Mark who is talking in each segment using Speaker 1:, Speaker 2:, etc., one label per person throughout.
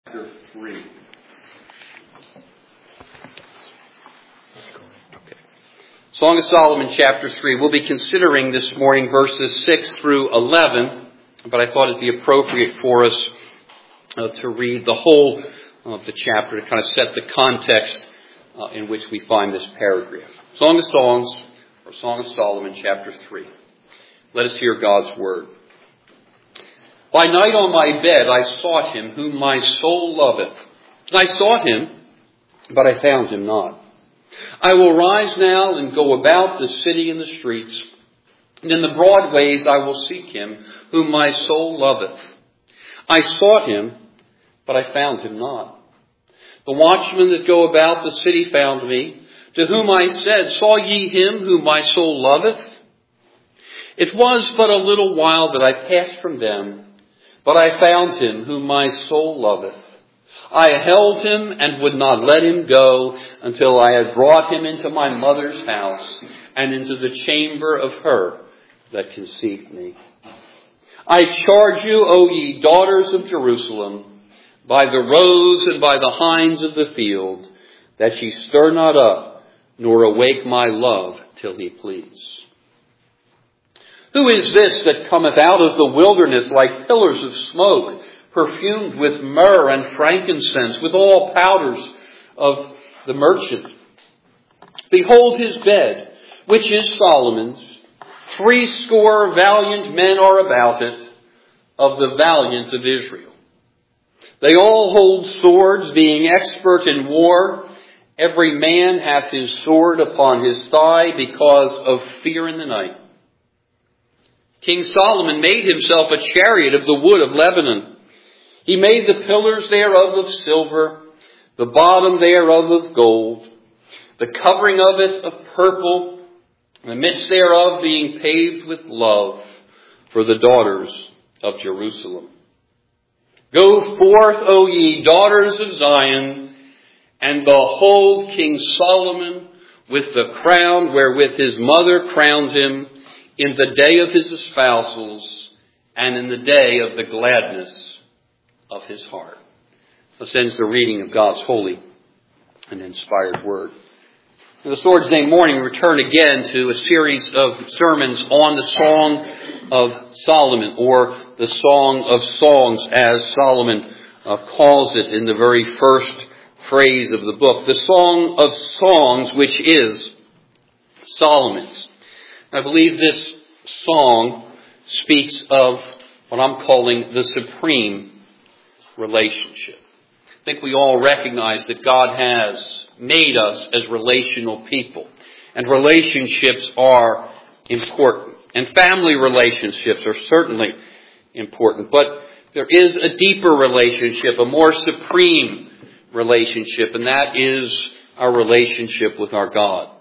Speaker 1: Chapter 3. Song of Solomon, chapter 3. We'll be considering this morning verses 6 through 11, but I thought it'd be appropriate for us to read the whole of the chapter to kind of set the context in which we find this paragraph. Song of Songs, or Song of Solomon, chapter 3. Let us hear God's word. By night on my bed I sought him, whom my soul loveth. I sought him, but I found him not. I will rise now and go about the city and the streets, and in the broad ways I will seek him, whom my soul loveth. I sought him, but I found him not. The watchmen that go about the city found me, to whom I said, Saw ye him, whom my soul loveth? It was but a little while that I passed from them, but I found him, whom my soul loveth. I held him and would not let him go until I had brought him into my mother's house and into the chamber of her that conceived me. I charge you, O ye daughters of Jerusalem, by the roes and by the hinds of the field, that ye stir not up, nor awake my love till he please. Who is this that cometh out of the wilderness like pillars of smoke, perfumed with myrrh and frankincense, with all powders of the merchant? Behold his bed, which is Solomon's. 80 valiant men are about it, of the valiant of Israel. They all hold swords, being expert in war. Every man hath his sword upon his thigh, because of fear in the night. King Solomon made himself a chariot of the wood of Lebanon. He made the pillars thereof of silver, the bottom thereof of gold, the covering of it of purple, the midst thereof being paved with love for the daughters of Jerusalem. Go forth, O ye daughters of Zion, and behold King Solomon with the crown wherewith his mother crowned him, in the day of his espousals, and in the day of the gladness of his heart. This ends the reading of God's holy and inspired word. In this Lord's Day morning, we return again to a series of sermons on the Song of Solomon, or the Song of Songs, as Solomon calls it in the very first phrase of the book. The Song of Songs, which is Solomon's. I believe this song speaks of what I'm calling the supreme relationship. I think we all recognize that God has made us as relational people. And relationships are important. And family relationships are certainly important. But there is a deeper relationship, a more supreme relationship, and that is our relationship with our God.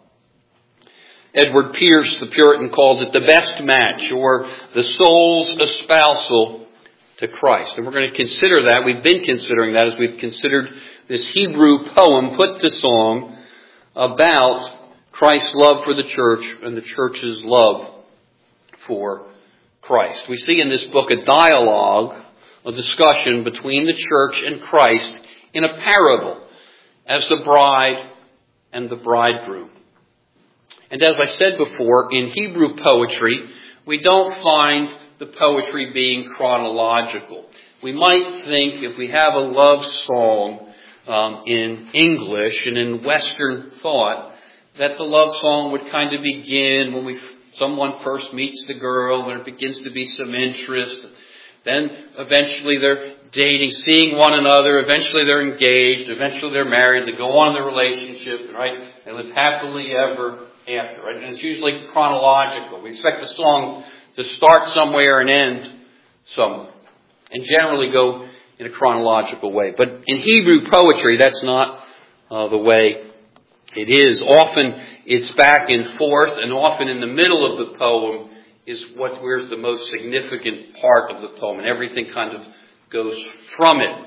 Speaker 1: Edward Pierce, the Puritan, calls it the best match, or the soul's espousal to Christ. And we're going to consider that. We've been considering that as we've considered this Hebrew poem put to song about Christ's love for the church and the church's love for Christ. We see in this book a dialogue, a discussion between the church and Christ in a parable as the bride and the bridegroom. And as I said before, in Hebrew poetry, we don't find the poetry being chronological. We might think, if we have a love song in English and in Western thought, that the love song would kind of begin when someone first meets the girl, when it begins to be some interest. Then eventually they're dating, seeing one another. Eventually they're engaged. Eventually they're married. They go on in the relationship, right? They live happily ever after, right? And it's usually chronological. We expect the song to start somewhere and end somewhere, and generally go in a chronological way. But in Hebrew poetry, that's not the way it is. Often it's back and forth, and often in the middle of the poem is where's the most significant part of the poem, and everything kind of goes from it.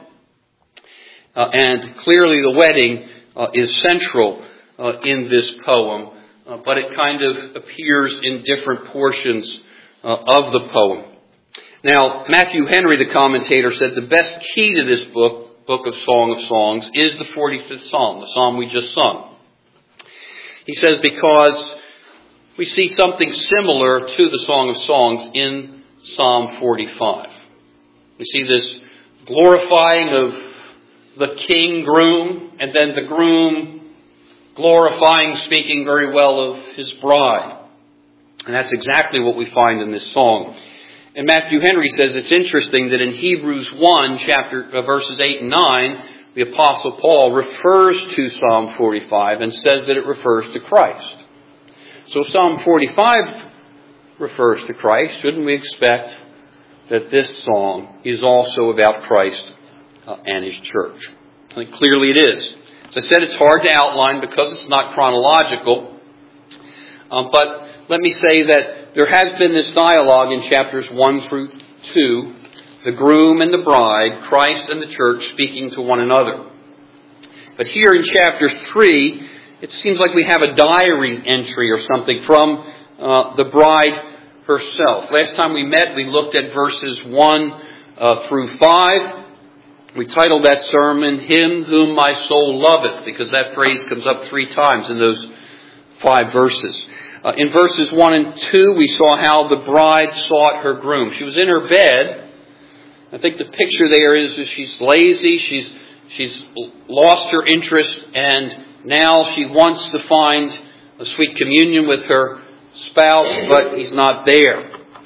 Speaker 1: And clearly the wedding is central in this poem, but it kind of appears in different portions of the poem. Now, Matthew Henry, the commentator, said the best key to this book book of Song of Songs is the 45th Psalm, the psalm we just sung. He says because we see something similar to the Song of Songs in Psalm 45. We see this glorifying of the king groom, and then the groom glorifying, speaking very well of his bride. And that's exactly what we find in this song. And Matthew Henry says it's interesting that in Hebrews 1, verses 8 and 9, the Apostle Paul refers to Psalm 45 and says that it refers to Christ. So if Psalm 45 refers to Christ, shouldn't we expect that this song is also about Christ and His church? I think clearly it is. As I said, it's hard to outline because it's not chronological. But let me say that there has been this dialogue in chapters 1 through 2, the groom and the bride, Christ and the church speaking to one another. But here in chapter 3, it seems like we have a diary entry or something from the bride herself. Last time we met, we looked at verses 1 through 5. We titled that sermon, Him Whom My Soul Loveth, because that phrase comes up 3 times in those 5 verses. In verses 1 and 2, we saw how the bride sought her groom. She was in her bed. I think the picture there is she's lazy, she's lost her interest, and now she wants to find a sweet communion with her spouse, but he's not there.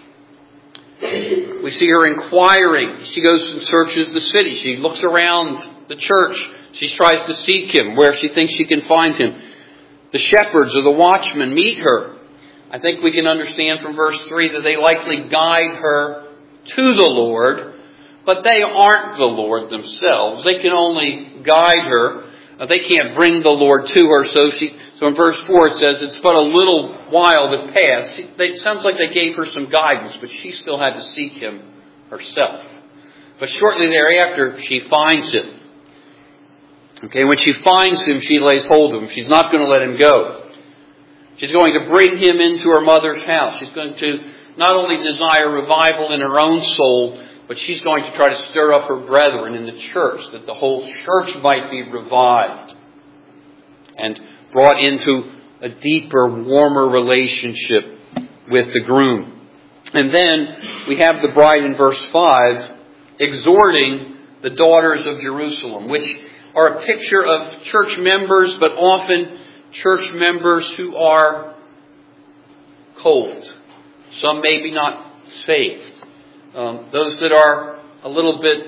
Speaker 1: We see her inquiring. She goes and searches the city. She looks around the church. She tries to seek him where she thinks she can find him. The shepherds or the watchmen meet her. I think we can understand from verse 3 that they likely guide her to the Lord, but they aren't the Lord themselves. They can only guide her. They can't bring the Lord to her. So in verse 4 it says, it's but a little while that passed. It sounds like they gave her some guidance, but she still had to seek him herself. But shortly thereafter, she finds him. Okay, when she finds him, she lays hold of him. She's not going to let him go. She's going to bring him into her mother's house. She's going to not only desire revival in her own soul, but she's going to try to stir up her brethren in the church, that the whole church might be revived and brought into a deeper, warmer relationship with the groom. And then we have the bride in verse 5 exhorting the daughters of Jerusalem, which are a picture of church members, but often church members who are cold. Some maybe not saved. Those that are a little bit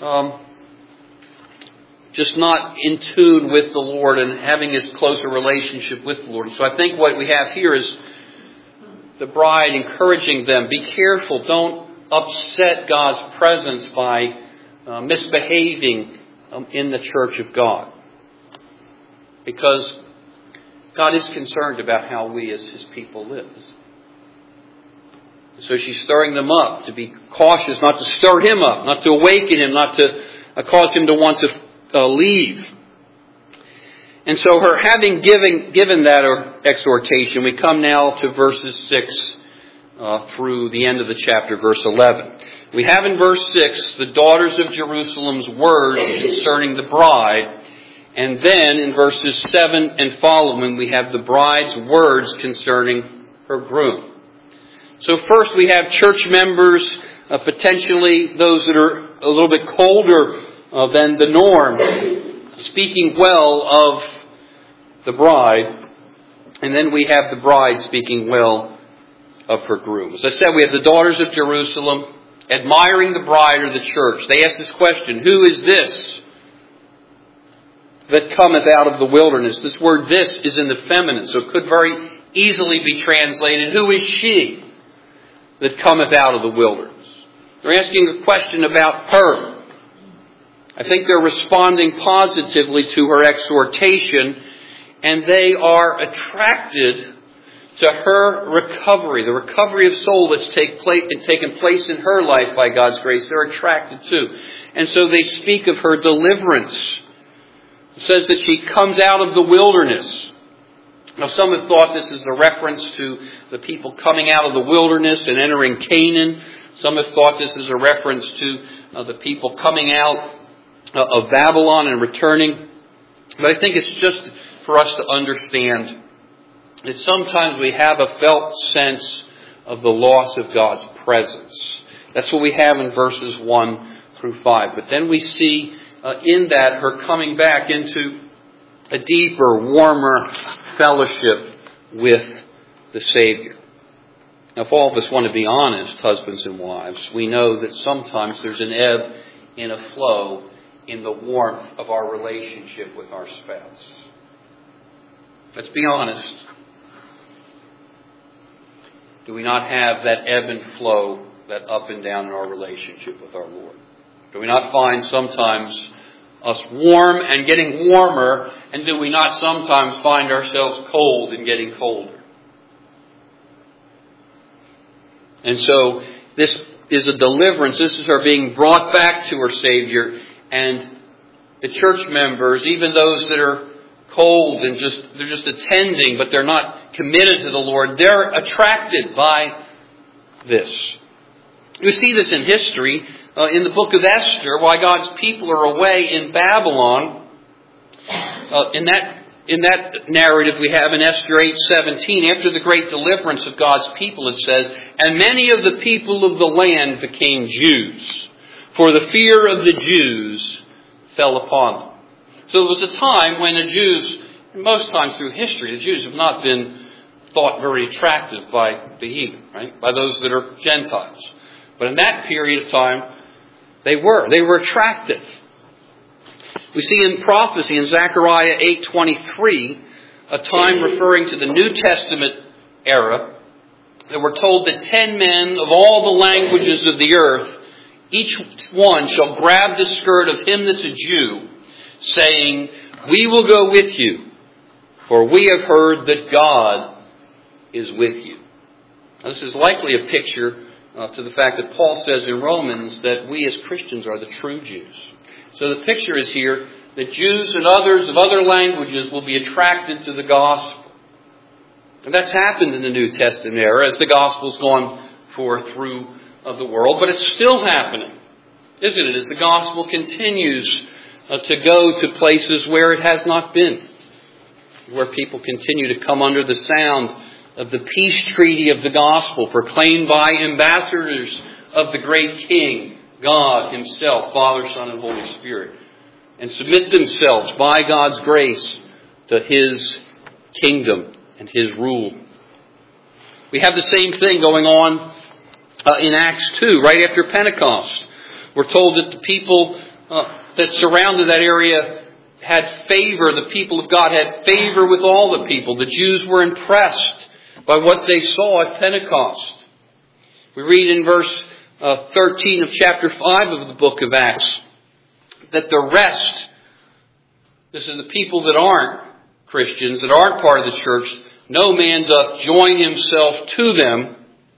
Speaker 1: just not in tune with the Lord and having this closer relationship with the Lord. So I think what we have here is the bride encouraging them, be careful, don't upset God's presence by misbehaving in the church of God. Because God is concerned about how we as His people live. So she's stirring them up to be cautious, not to stir him up, not to awaken him, not to cause him to want to leave. And so her having given that exhortation, we come now to verses 6 through the end of the chapter, verse 11. We have in verse 6 the daughters of Jerusalem's words concerning the bride. And then in verses 7 and following, we have the bride's words concerning her groom. So first we have church members, potentially those that are a little bit colder than the norm, speaking well of the bride. And then we have the bride speaking well of her groom. As I said, we have the daughters of Jerusalem admiring the bride or the church. They ask this question, who is this that cometh out of the wilderness? This word this is in the feminine, so it could very easily be translated, who is she that cometh out of the wilderness? They're asking a question about her. I think they're responding positively to her exhortation, and they are attracted to her recovery, the recovery of soul that's taken place in her life by God's grace. They're attracted to. And so they speak of her deliverance. It says that she comes out of the wilderness. Now, some have thought this is a reference to the people coming out of the wilderness and entering Canaan. Some have thought this is a reference to the people coming out of Babylon and returning. But I think it's just for us to understand that sometimes we have a felt sense of the loss of God's presence. That's what we have in verses 1 through 5. But then we see in that her coming back into a deeper, warmer fellowship with the Savior. Now, if all of us want to be honest, husbands and wives, we know that sometimes there's an ebb and a flow in the warmth of our relationship with our spouse. Let's be honest. Do we not have that ebb and flow, that up and down in our relationship with our Lord? Do we not find sometimes us warm and getting warmer, and do we not sometimes find ourselves cold and getting colder? And so this is a deliverance. This is her being brought back to her Savior. And the church members, even those that are cold and they're just attending, but they're not committed to the Lord, they're attracted by this. You see this in history, in the book of Esther, while God's people are away in Babylon. In that narrative we have in Esther 8:17, after the great deliverance of God's people, it says, "And many of the people of the land became Jews, for the fear of the Jews fell upon them." So there was a time when the Jews, most times through history, the Jews have not been thought very attractive by the heathen, right? By those that are Gentiles. But in that period of time, they were attractive. We see in prophecy in Zechariah 8:23, a time referring to the New Testament era, that we're told that 10 men of all the languages of the earth, each one shall grab the skirt of him that's a Jew, saying, "We will go with you, for we have heard that God is with you." Now, this is likely a picture to the fact that Paul says in Romans that we as Christians are the true Jews. So the picture is here that Jews and others of other languages will be attracted to the gospel. And that's happened in the New Testament era as the gospel's gone forth through the world. But it's still happening, isn't it? As the gospel continues to go to places where it has not been. Where people continue to come under the sound of the peace treaty of the gospel proclaimed by ambassadors of the great King, God Himself, Father, Son, and Holy Spirit, and submit themselves by God's grace to His kingdom and His rule. We have the same thing going on in Acts 2, right after Pentecost. We're told that the people that surrounded that area had favor. The people of God had favor with all the people. The Jews were impressed by what they saw at Pentecost. We read in verse 13 of chapter 5 of the book of Acts that the rest, this is the people that aren't Christians, that aren't part of the church, no man doth join himself to them.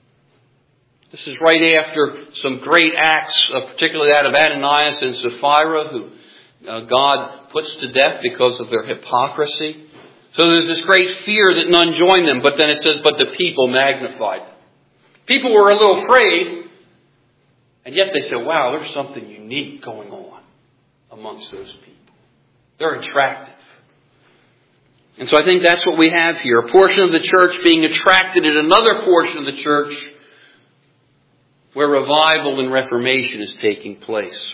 Speaker 1: This is right after some great acts, particularly that of Ananias and Sapphira, who God puts to death because of their hypocrisy. So there's this great fear that none join them. But then it says, but the people magnified them. People were a little afraid. And yet they said, wow, there's something unique going on amongst those people. They're attractive. And so I think that's what we have here. A portion of the church being attracted at another portion of the church where revival and reformation is taking place.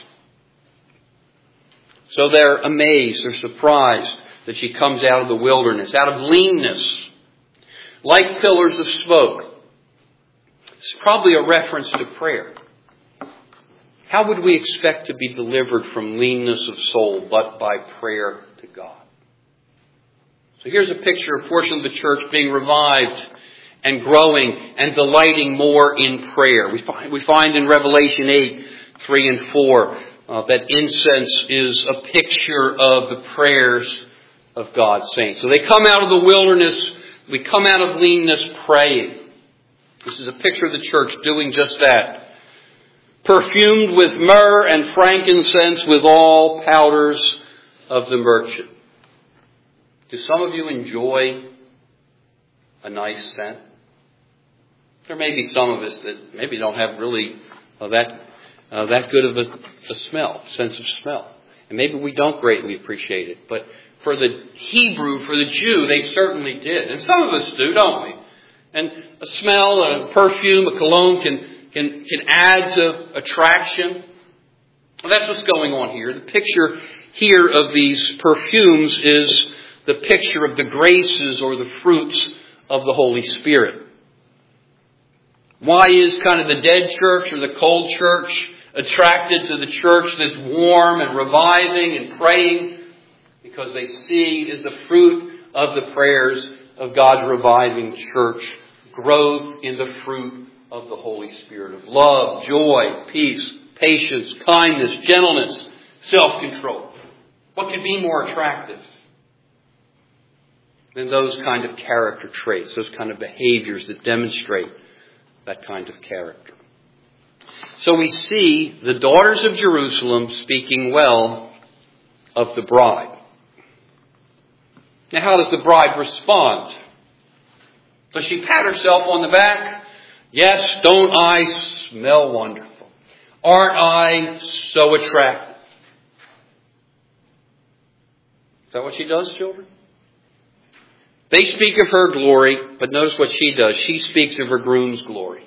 Speaker 1: So they're amazed, they're surprised that she comes out of the wilderness, out of leanness, like pillars of smoke. It's probably a reference to prayer. How would we expect to be delivered from leanness of soul but by prayer to God? So here's a picture, a portion of the church being revived and growing and delighting more in prayer. We find in Revelation 8, 3 and 4, that incense is a picture of the prayers of God's saints. So they come out of the wilderness, we come out of leanness praying. This is a picture of the church doing just that. Perfumed with myrrh and frankincense with all powders of the merchant. Do some of you enjoy a nice scent? There may be some of us that maybe don't have really that good of a smell, sense of smell. And maybe we don't greatly appreciate it. But for the Hebrew, for the Jew, they certainly did. And some of us do, don't we? And a smell, a perfume, a cologne can add to attraction. Well, that's what's going on here. The picture here of these perfumes is the picture of the graces or the fruits of the Holy Spirit. Why is kind of the dead church or the cold church attracted to the church that's warm and reviving and praying? Because they see is the fruit of the prayers of God's reviving church, growth in the fruit of the Holy Spirit of love, joy, peace, patience, kindness, gentleness, self-control. What could be more attractive than those kind of character traits, those kind of behaviors that demonstrate that kind of character? So we see the daughters of Jerusalem speaking well of the bride. Now, how does the bride respond? Does she pat herself on the back? Yes, don't I smell wonderful? Aren't I so attractive? Is that what she does, children? They speak of her glory, but notice what she does. She speaks of her groom's glory.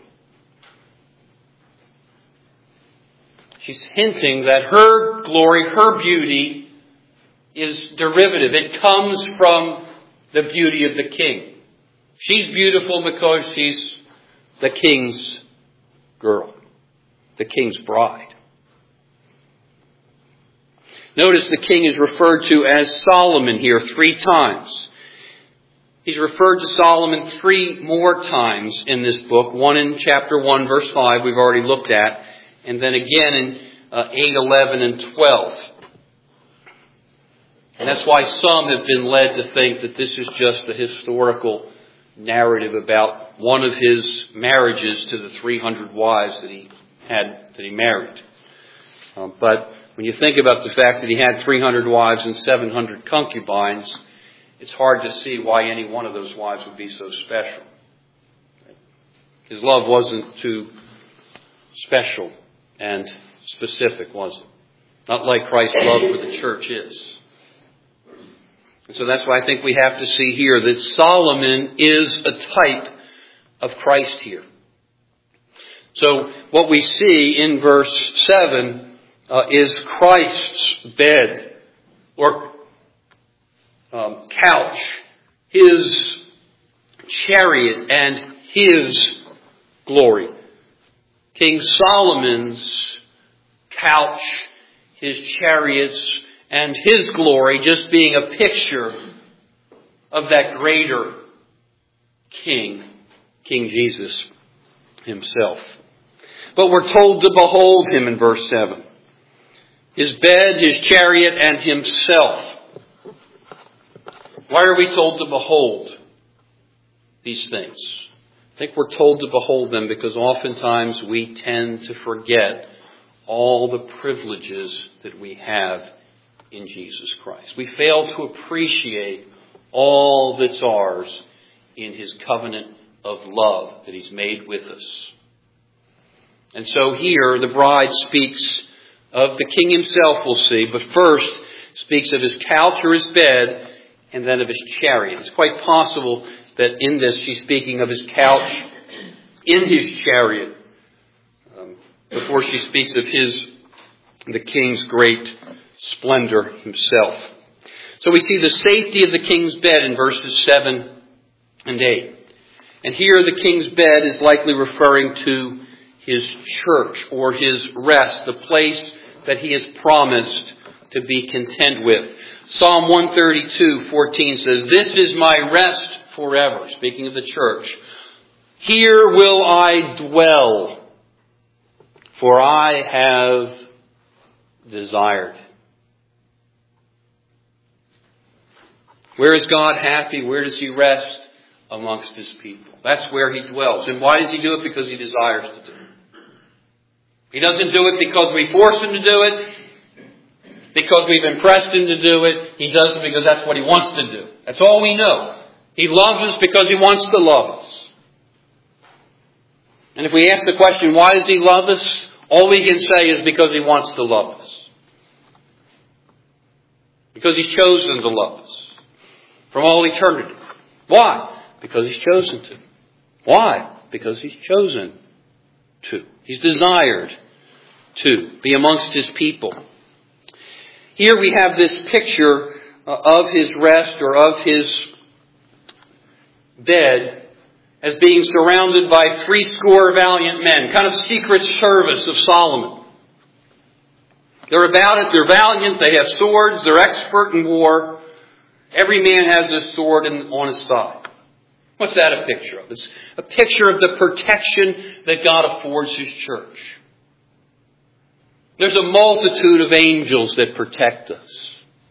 Speaker 1: She's hinting that her glory, her beauty, is derivative. It comes from the beauty of the king. She's beautiful because she's the king's girl, the king's bride. Notice the king is referred to as Solomon here 3 times. He's referred to Solomon 3 more times in this book. One in chapter 1, verse 5, we've already looked at. And then again in 8, 11, and 12. And that's why some have been led to think that this is just a historical narrative about one of his marriages to the 300 wives that he married. But when you think about the fact that he had 300 wives and 700 concubines, it's hard to see why any one of those wives would be so special. His love wasn't too special and specific, was it? Not like Christ's love for the church is. And so that's why I think we have to see here that Solomon is a type of Christ here. So what we see in verse 7 is Christ's bed or couch, his chariot and his glory. King Solomon's couch, his chariots, and his glory just being a picture of that greater King, King Jesus himself. But we're told to behold him in verse 7. His bed, his chariot, and himself. Why are we told to behold these things? I think we're told to behold them because oftentimes we tend to forget all the privileges that we have in Jesus Christ. We fail to appreciate all that's ours in his covenant of love that he's made with us. And so here the bride speaks of the king himself, we'll see, but first speaks of his couch or his bed and then of his chariot. It's quite possible that in this she's speaking of his couch in his chariot before she speaks of the king's great splendor himself. So we see the safety of the king's bed in verses 7 and 8. And here the king's bed is likely referring to his church or his rest, the place that he has promised to be content with. Psalm 132:14 says, "This is my rest forever," speaking of the church. "Here will I dwell, for I have desired." Where is God happy? Where does he rest? Amongst his people. That's where he dwells. And why does he do it? Because he desires to do it. He doesn't do it because we force him to do it, because we've impressed him to do it. He does it because that's what he wants to do. That's all we know. He loves us because he wants to love us. And if we ask the question, why does he love us? All we can say is because he wants to love us. Because He's chosen to love us from all eternity. Why? Because He's chosen to. Why? Because He's chosen to. He's desired to be amongst His people. Here we have this picture of His rest or of His bed as being surrounded by 80 valiant men, kind of secret service of Solomon. They're about it, they're valiant, they have swords, they're expert in war. Every man has his sword on his side. What's that a picture of? It's a picture of the protection that God affords His church. There's a multitude of angels that protect us.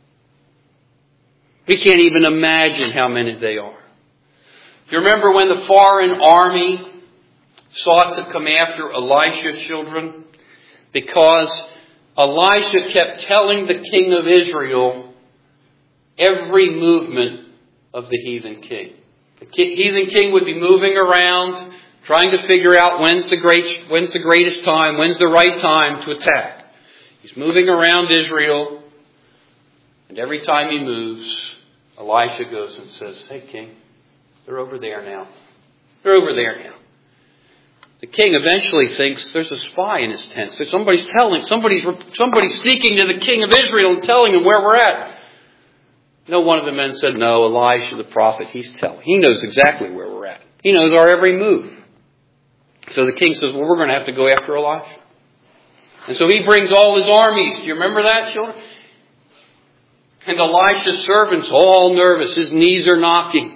Speaker 1: We can't even imagine how many they are. You remember when the foreign army sought to come after Elisha, children? Because Elisha kept telling the king of Israel every movement of the heathen king. The heathen king would be moving around, trying to figure out when's the greatest time, when's the right time to attack. He's moving around Israel, and every time he moves, Elisha goes and says, "Hey, king, they're over there now. They're over there now." The king eventually thinks there's a spy in his tent. So somebody's speaking to the king of Israel and telling him where we're at. No one of the men said, "No, Elisha the prophet, he's telling. He knows exactly where we're at. He knows our every move." So the king says, "Well, we're going to have to go after Elisha." And so he brings all his armies. Do you remember that, children? And Elisha's servants all nervous. His knees are knocking.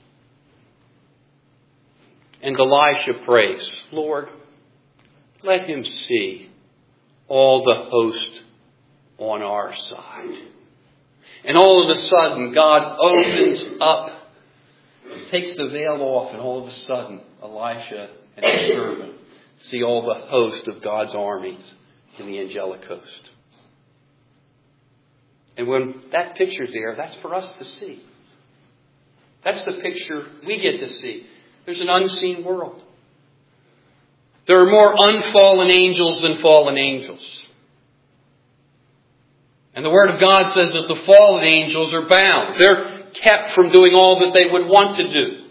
Speaker 1: And Elisha prays, "Lord, let him see all the host on our side." And all of a sudden, God opens up, takes the veil off, and all of a sudden, Elisha and his servant see all the host of God's armies in the angelic host. And when that picture's there, that's for us to see. That's the picture we get to see. There's an unseen world. There are more unfallen angels than fallen angels. And the Word of God says that the fallen angels are bound. They're kept from doing all that they would want to do.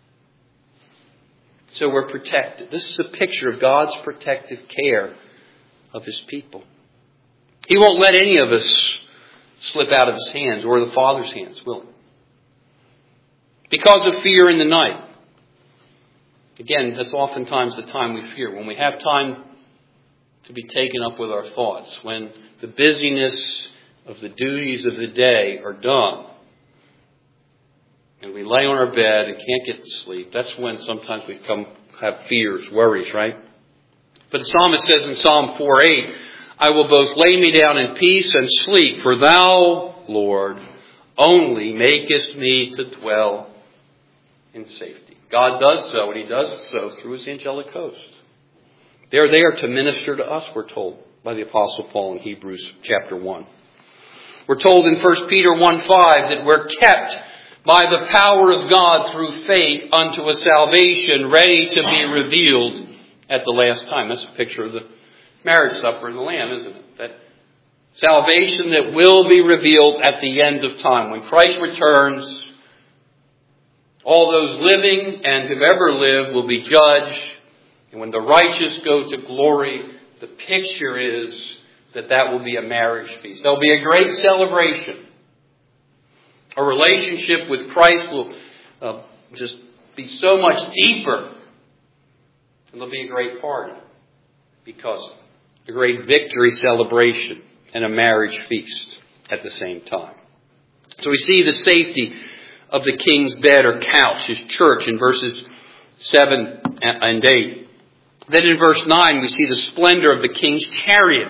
Speaker 1: So we're protected. This is a picture of God's protective care of His people. He won't let any of us slip out of His hands or the Father's hands, will He? Because of fear in the night. Again, that's oftentimes the time we fear. When we have time to be taken up with our thoughts. When the busyness of the duties of the day are done. And we lay on our bed and can't get to sleep. That's when sometimes we have fears, worries, right? But the psalmist says in Psalm 4:8, "I will both lay me down in peace and sleep, for Thou, Lord, only makest me to dwell in safety." God does so, and He does so through His angelic host. They're there to minister to us, we're told by the Apostle Paul in Hebrews chapter 1. We're told in 1 Peter 1:5 that we're kept by the power of God through faith unto a salvation ready to be revealed at the last time. That's a picture of the marriage supper of the Lamb, isn't it? That salvation that will be revealed at the end of time. When Christ returns, all those living and who've ever lived will be judged. And when the righteous go to glory, the picture is that will be a marriage feast. There'll be a great celebration. A relationship with Christ will just be so much deeper. And there'll be a great party because a great victory celebration and a marriage feast at the same time. So we see the safety of the king's bed or couch, his church, in verses 7 and 8. Then in verse 9 we see the splendor of the king's chariot.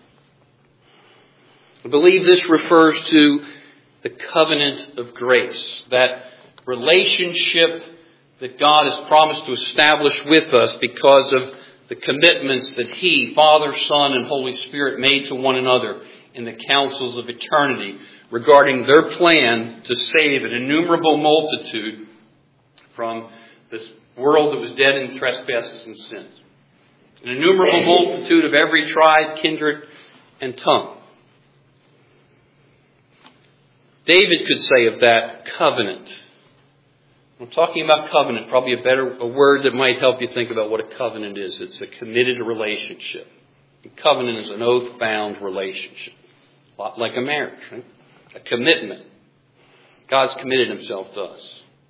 Speaker 1: I believe this refers to the covenant of grace, that relationship that God has promised to establish with us because of the commitments that He, Father, Son, and Holy Spirit made to one another in the councils of eternity regarding their plan to save an innumerable multitude from this world that was dead in trespasses and sins. An innumerable multitude of every tribe, kindred, and tongue. David could say of that, covenant. I'm talking about covenant, probably a word that might help you think about what a covenant is. It's a committed relationship. A covenant is an oath-bound relationship. A lot like a marriage, right? A commitment. God's committed himself to us.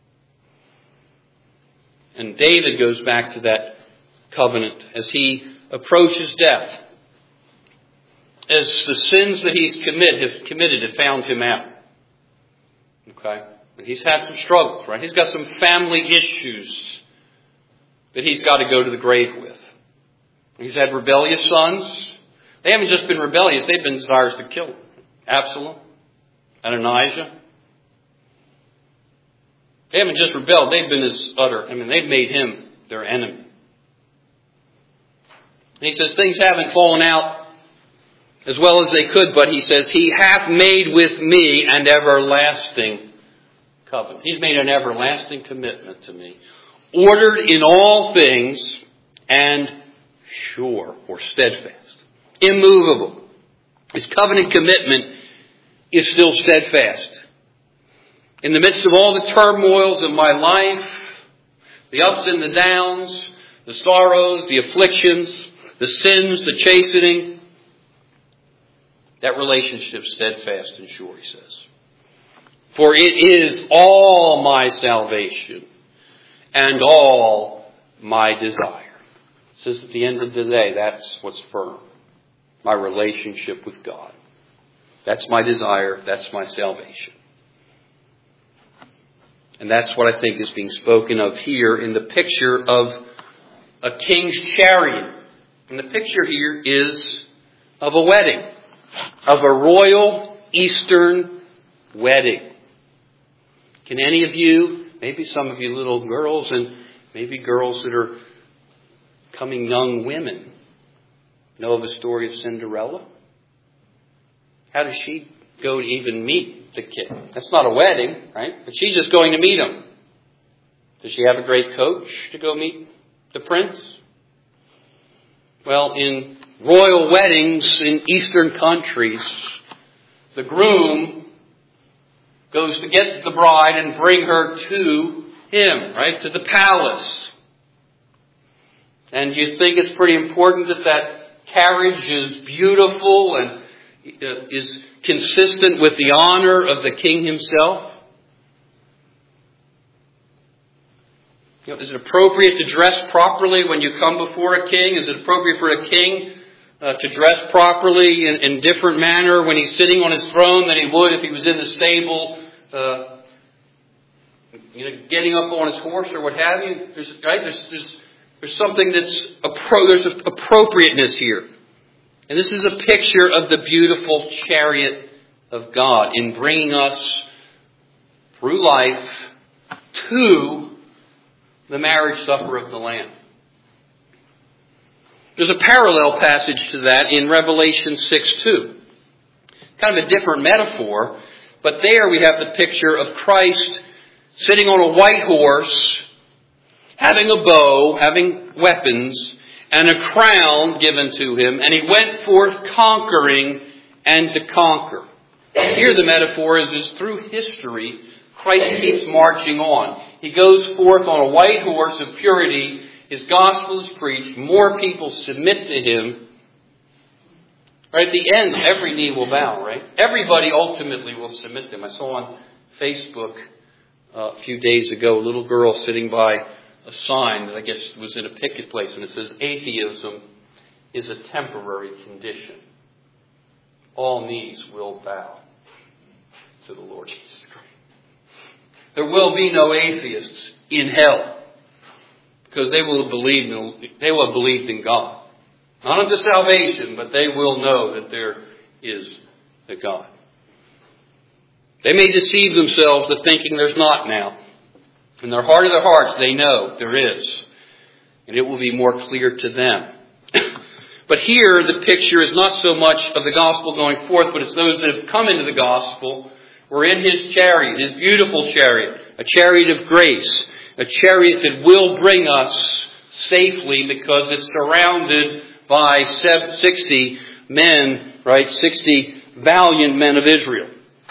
Speaker 1: And David goes back to that covenant as he approaches death. As the sins that he's committed have found him out. Okay? And he's had some struggles, right? He's got some family issues that he's got to go to the grave with. He's had rebellious sons. They haven't just been rebellious, they've been desirous to kill him. Absalom, Adonijah. They haven't just rebelled, they've been they've made him their enemy. And he says things haven't fallen out as well as they could, but he says, he hath made with me an everlasting covenant. He's made an everlasting commitment to me. Ordered in all things and sure or steadfast. Immovable. His covenant commitment is still steadfast. In the midst of all the turmoils of my life, the ups and the downs, the sorrows, the afflictions, the sins, the chastening, that relationship steadfast and sure, he says. For it is all my salvation and all my desire. It says at the end of the day, that's what's firm. My relationship with God. That's my desire. That's my salvation. And that's what I think is being spoken of here in the picture of a king's chariot. And the picture here is of a wedding. Of a royal Eastern wedding. Can any of you, maybe some of you little girls and maybe girls that are coming young women, know of a story of Cinderella? How does she go to even meet the king? That's not a wedding, right? But she's just going to meet him. Does she have a great coach to go meet the prince? Well, in royal weddings in Eastern countries, the groom goes to get the bride and bring her to him, right? To the palace. And you think it's pretty important that carriage is beautiful and is consistent with the honor of the king himself? Is it appropriate to dress properly when you come before a king? Is it appropriate for a king to dress properly in different manner when he's sitting on his throne than he would if he was in the stable, getting up on his horse or what have you? There's something there's appropriateness here. And this is a picture of the beautiful chariot of God in bringing us through life to the marriage supper of the Lamb. There's a parallel passage to that in Revelation 6:2. Kind of a different metaphor, but there we have the picture of Christ sitting on a white horse, having a bow, having weapons, and a crown given to him, and he went forth conquering and to conquer. Here the metaphor is through history, Christ keeps marching on. He goes forth on a white horse of purity. His gospel is preached. More people submit to him. Right at the end, every knee will bow, right? Everybody ultimately will submit to him. I saw on Facebook a few days ago a little girl sitting by a sign that I guess was in a picket place, and it says, atheism is a temporary condition. All knees will bow to the Lord Jesus Christ. There will be no atheists in hell, because they will have believed in God. Not unto salvation, but they will know that there is a God. They may deceive themselves to thinking there's not now. In their heart of their hearts, they know there is. And it will be more clear to them. But here, the picture is not so much of the gospel going forth, but it's those that have come into the gospel. We're in his chariot, his beautiful chariot, a chariot of grace, a chariot that will bring us safely because it's surrounded by 60 men, right? 60 valiant men of Israel.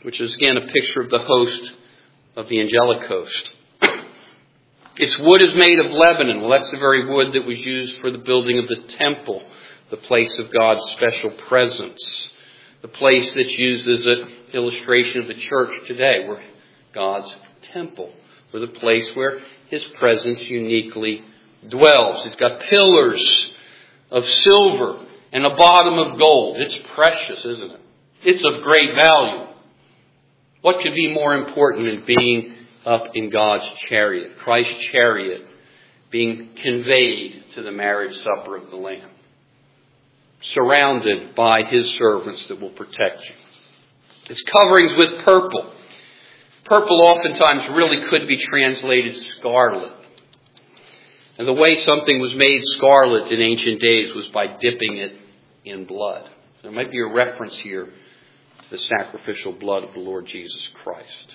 Speaker 1: which is again a picture of the host of the angelic host. Its wood is made of Lebanon. Well, that's the very wood that was used for the building of the temple, the place of God's special presence. The place that's used as an illustration of the church today, where God's temple, or the place where His presence uniquely dwells. It's got pillars of silver and a bottom of gold. It's precious, isn't it? It's of great value. What could be more important than being up in God's chariot, Christ's chariot, being conveyed to the marriage supper of the Lamb, surrounded by His servants that will protect you. Its coverings with purple. Purple oftentimes really could be translated scarlet. And the way something was made scarlet in ancient days was by dipping it in blood. There might be a reference here to the sacrificial blood of the Lord Jesus Christ.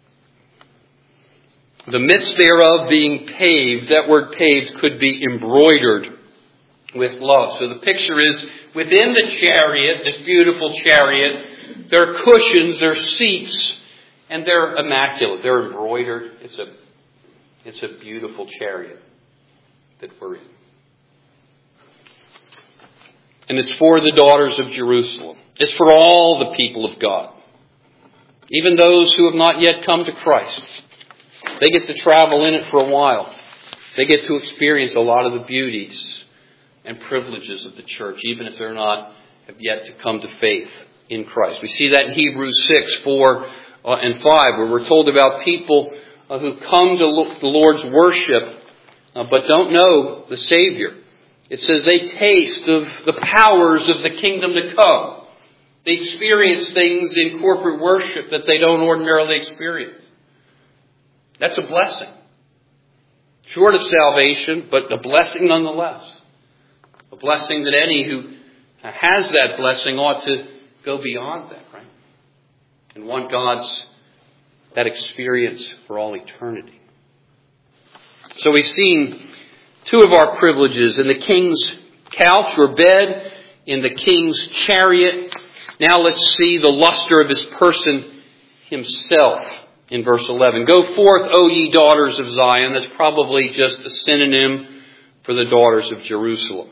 Speaker 1: The midst thereof being paved, that word paved could be embroidered with love. So the picture is within the chariot, this beautiful chariot, there are cushions, there are seats, and they're immaculate. They're embroidered. It's a beautiful chariot that we're in. And it's for the daughters of Jerusalem. It's for all the people of God. Even those who have not yet come to Christ. They get to travel in it for a while. They get to experience a lot of the beauties and privileges of the church, even if they're not have yet to come to faith in Christ. We see that in Hebrews 6, 4 and 5, where we're told about people who come to the Lord's worship but don't know the Savior. It says they taste of the powers of the kingdom to come. They experience things in corporate worship that they don't ordinarily experience. That's a blessing. Short of salvation, but a blessing nonetheless. A blessing that any who has that blessing ought to go beyond that, right? And want that experience for all eternity. So we've seen two of our privileges in the king's couch or bed, in the king's chariot. Now let's see the luster of his person himself in verse 11. Go forth, O ye daughters of Zion. That's probably just a synonym for the daughters of Jerusalem.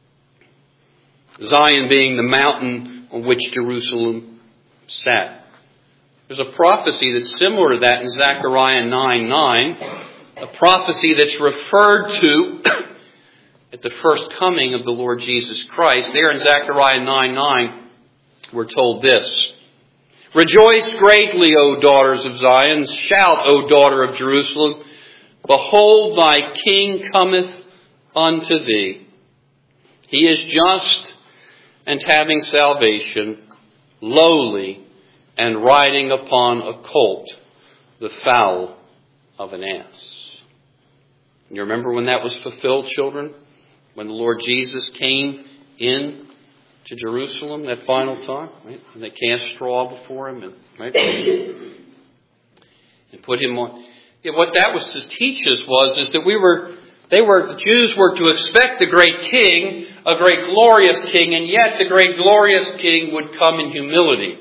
Speaker 1: Zion being the mountain on which Jerusalem sat. There's a prophecy that's similar to that in Zechariah 9:9. A prophecy that's referred to at the first coming of the Lord Jesus Christ. There in Zechariah 9:9, we're told this. Rejoice greatly, O daughters of Zion. Shout, O daughter of Jerusalem. Behold, thy king cometh unto thee. He is just and having salvation, lowly, and riding upon a colt, the foal of an ass. You remember when that was fulfilled, children? When the Lord Jesus came in to Jerusalem that final time, right? And they cast straw before him, and right, and put him on. Yeah, what that was to teach us is that the Jews were to expect the great king, a great glorious king, and yet the great glorious king would come in humility.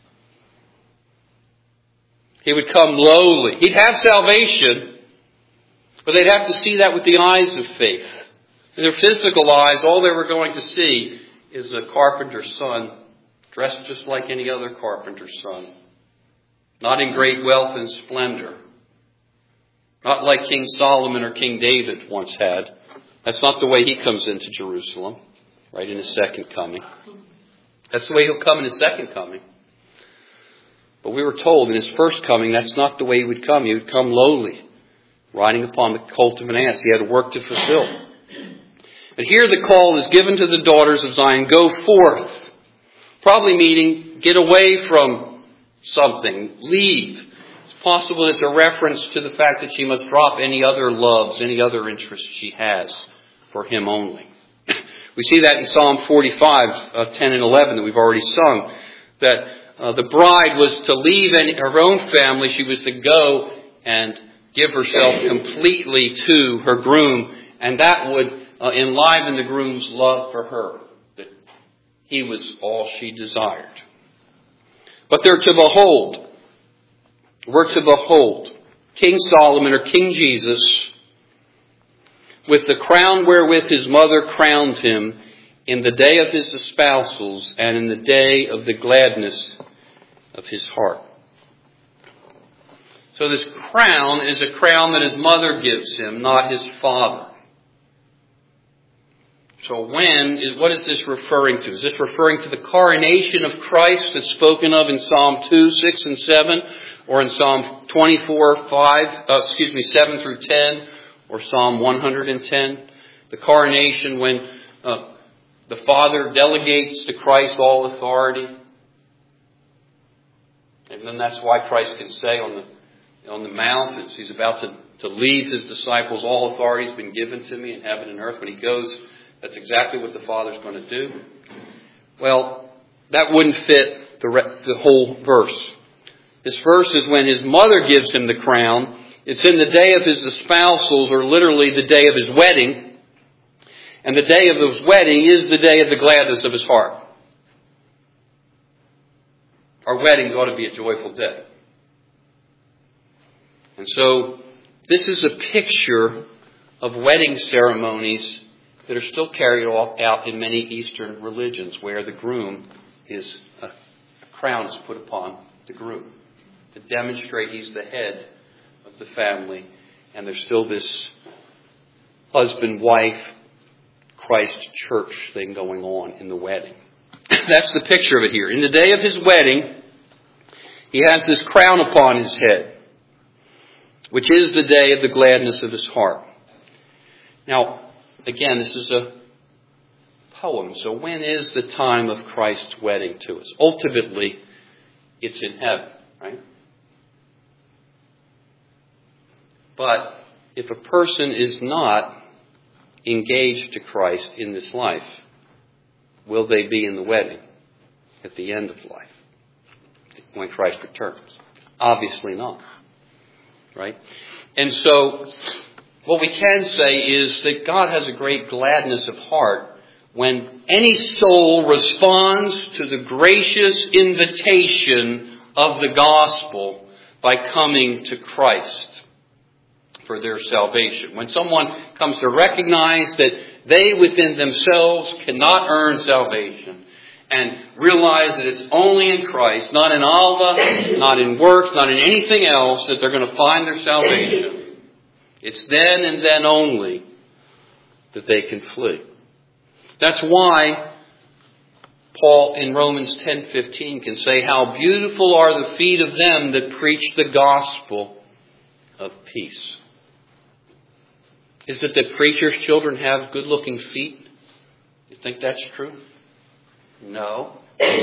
Speaker 1: He would come lowly. He'd have salvation, but they'd have to see that with the eyes of faith. In their physical eyes, all they were going to see is a carpenter's son, dressed just like any other carpenter's son. Not in great wealth and splendor. Not like King Solomon or King David once had. That's not the way he comes into Jerusalem, right, in his second coming. That's the way he'll come in his second coming. But we were told in his first coming, that's not the way he would come. He would come lowly, riding upon the colt of an ass. He had work to fulfill. But here the call is given to the daughters of Zion, go forth. Probably meaning get away from something, leave. It's possible it's a reference to the fact that she must drop any other loves, any other interests she has for him only. We see that in Psalm 45, 10 and 11 that we've already sung, that the bride was to leave her own family. She was to go and give herself completely to her groom, and that would enliven the groom's love for her, that he was all she desired. But we're to behold King Solomon or King Jesus with the crown wherewith his mother crowned him in the day of his espousals and in the day of the gladness of his heart. So this crown is a crown that his mother gives him, not his father. So what is this referring to? Is this referring to the coronation of Christ that's spoken of in Psalm 2, 6, and 7, or in Psalm 24, 7 through 10, or Psalm 110? The coronation when the Father delegates to Christ all authority. And then that's why Christ can say on the mount, as he's about to leave his disciples, all authority has been given to me in heaven and earth. When he goes, that's exactly what the Father's going to do. Well, that wouldn't fit the whole verse. This verse is when his mother gives him the crown. It's in the day of his espousals, or literally the day of his wedding. And the day of his wedding is the day of the gladness of his heart. Our weddings ought to be a joyful day. And so this is a picture of wedding ceremonies that are still carried out in many Eastern religions, where the groom is a crown is put upon the groom to demonstrate he's the head of the family, and there's still this husband-wife Christ church thing going on in the wedding. That's the picture of it here. In the day of his wedding, he has this crown upon his head, which is the day of the gladness of his heart. Now, again, this is a poem. So when is the time of Christ's wedding to us? Ultimately, it's in heaven, right? But if a person is not engaged to Christ in this life, will they be in the wedding at the end of life when Christ returns? Obviously not, right? And so what we can say is that God has a great gladness of heart when any soul responds to the gracious invitation of the gospel by coming to Christ for their salvation. When someone comes to recognize that they within themselves cannot earn salvation and realize that it's only in Christ, not in Alva, not in works, not in anything else, that they're going to find their salvation. It's then and then only that they can flee. That's why Paul in Romans 10:15 can say, "How beautiful are the feet of them that preach the gospel of peace." Is it that preachers' children have good-looking feet? You think that's true? No.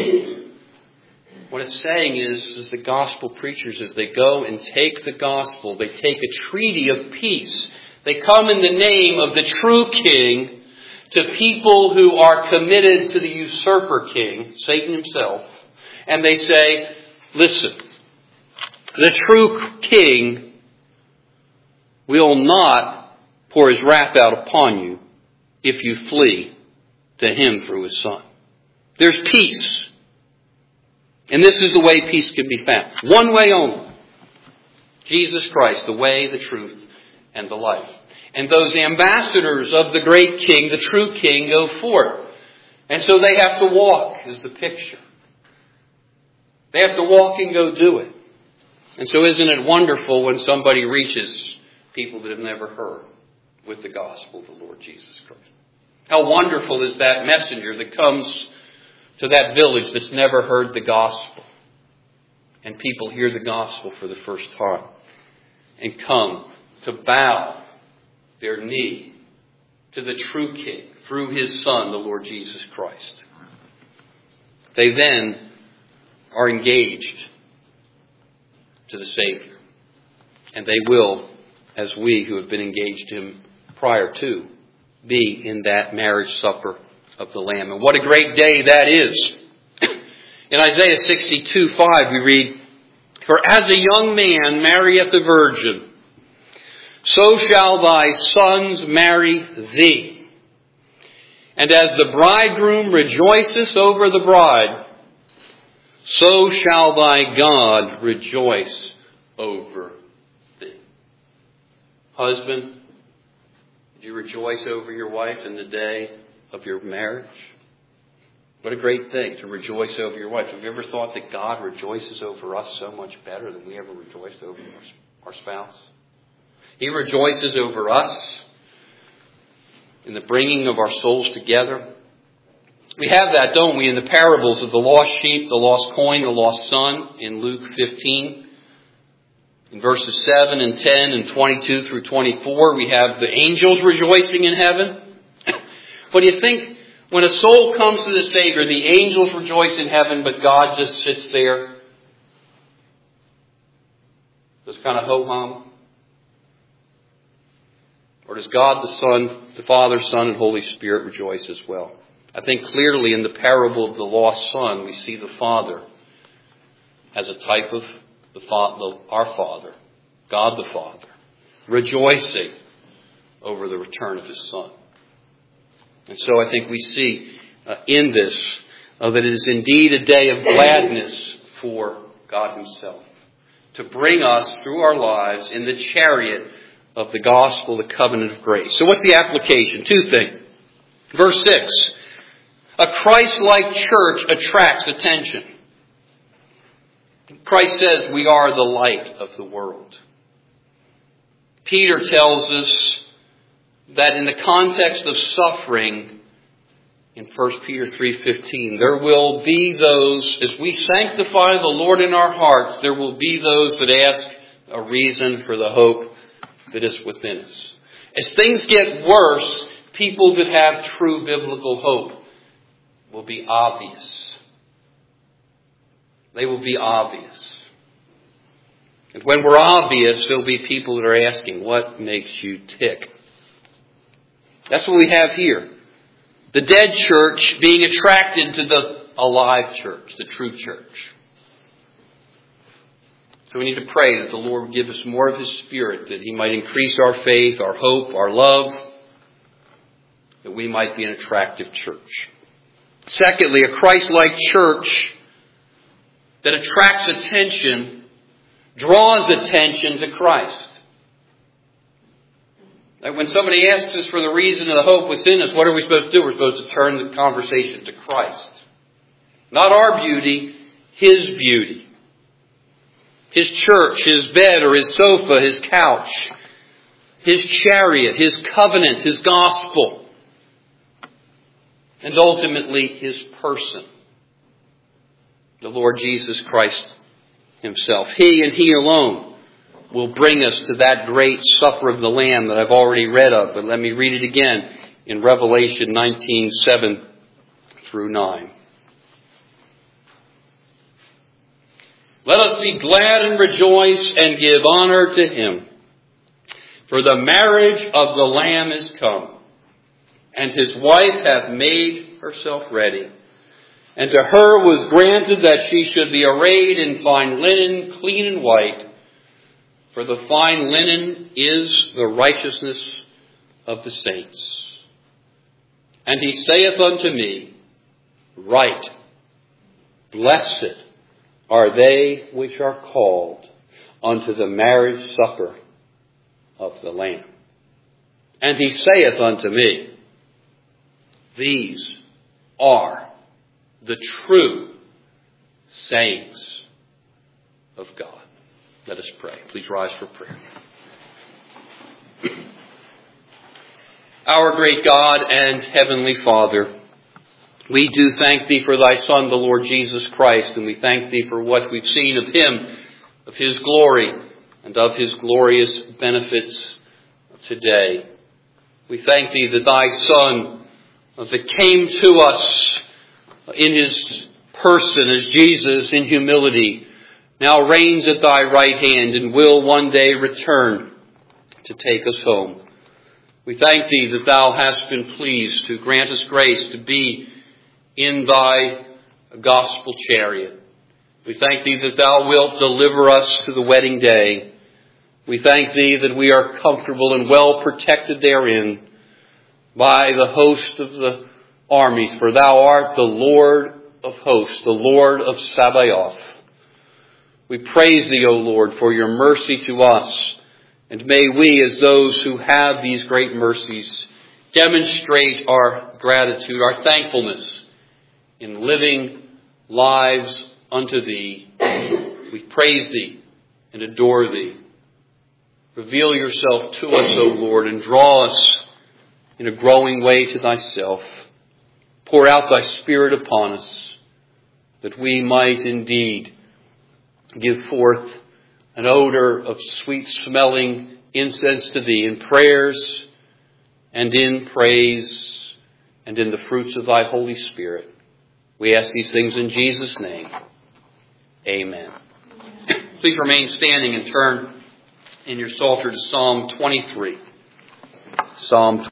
Speaker 1: What it's saying is the gospel preachers, as they go and take the gospel, they take a treaty of peace. They come in the name of the true king to people who are committed to the usurper king, Satan himself. And they say, listen, the true king will not pour his wrath out upon you if you flee to him through his Son. There's peace. And this is the way peace can be found. One way only. Jesus Christ, the way, the truth, and the life. And those ambassadors of the great king, the true king, go forth. And so they have to walk, is the picture. They have to walk and go do it. And so isn't it wonderful when somebody reaches people that have never heard with the gospel of the Lord Jesus Christ? How wonderful is that messenger that comes to that village that's never heard the gospel. And people hear the gospel for the first time and come to bow their knee to the true king through his Son, the Lord Jesus Christ. They then are engaged to the Savior. And they will, as we who have been engaged to him prior to, be in that marriage supper of the Lamb. And what a great day that is. In Isaiah 62:5 we read, "For as a young man marrieth a virgin, so shall thy sons marry thee. And as the bridegroom rejoiceth over the bride, so shall thy God rejoice over thee. Husband, did you rejoice over your wife in the day of your marriage? What a great thing to rejoice over your wife. Have you ever thought that God rejoices over us so much better than we ever rejoiced over our spouse? He rejoices over us in the bringing of our souls together. We have that, don't we, in the parables of the lost sheep, the lost coin, the lost son in Luke 15. In verses 7 and 10 and 22 through 24, we have the angels rejoicing in heaven. What do you think? When a soul comes to the Savior, the angels rejoice in heaven, but God just sits there, just kind of ho-hum? Or does God the Son, the Father, Son, and Holy Spirit rejoice as well? I think clearly in the parable of the lost son, we see the Father as a type of our Father, God the Father, rejoicing over the return of His Son. And so I think we see in this that it is indeed a day of gladness for God Himself to bring us through our lives in the chariot of the gospel, the covenant of grace. So what's the application? Two things. Verse 6, a Christ-like church attracts attention. Christ says we are the light of the world. Peter tells us that in the context of suffering, in 1 Peter 3:15, there will be those, as we sanctify the Lord in our hearts, there will be those that ask a reason for the hope that is within us. As things get worse, people that have true biblical hope will be obvious. They will be obvious. And when we're obvious, there'll be people that are asking, what makes you tick? That's what we have here. The dead church being attracted to the alive church, the true church. So we need to pray that the Lord would give us more of His Spirit, that He might increase our faith, our hope, our love, that we might be an attractive church. Secondly, a Christ-like church that attracts attention, draws attention to Christ. When somebody asks us for the reason of the hope within us, what are we supposed to do? We're supposed to turn the conversation to Christ. Not our beauty, His beauty. His church, His bed or His sofa, His couch, His chariot, His covenant, His gospel, and ultimately His person, the Lord Jesus Christ Himself. He and He alone will bring us to that great supper of the Lamb that I've already read of. But let me read it again in Revelation 19:7 through 9. Let us be glad and rejoice and give honor to Him. For the marriage of the Lamb is come, and His wife hath made herself ready. And to her was granted that she should be arrayed in fine linen, clean and white. For the fine linen is the righteousness of the saints. And He saith unto me, Write, blessed are they which are called unto the marriage supper of the Lamb. And He saith unto me, These are the true sayings of God. Let us pray. Please rise for prayer. Our great God and Heavenly Father, we do thank Thee for Thy Son, the Lord Jesus Christ, and we thank Thee for what we've seen of Him, of His glory, and of His glorious benefits today. We thank Thee that Thy Son, that came to us in His person as Jesus in humility, now reigns at Thy right hand and will one day return to take us home. We thank Thee that Thou hast been pleased to grant us grace to be in Thy gospel chariot. We thank Thee that Thou wilt deliver us to the wedding day. We thank Thee that we are comfortable and well protected therein by the host of the armies, for Thou art the Lord of hosts, the Lord of Sabaoth. We praise Thee, O Lord, for Your mercy to us. And may we, as those who have these great mercies, demonstrate our gratitude, our thankfulness in living lives unto Thee. We praise Thee and adore Thee. Reveal Yourself to us, O Lord, and draw us in a growing way to Thyself. Pour out Thy Spirit upon us, that we might indeed give forth an odor of sweet-smelling incense to Thee in prayers and in praise and in the fruits of Thy Holy Spirit. We ask these things in Jesus' name. Amen. Please remain standing and turn in your Psalter to Psalm 23. Psalm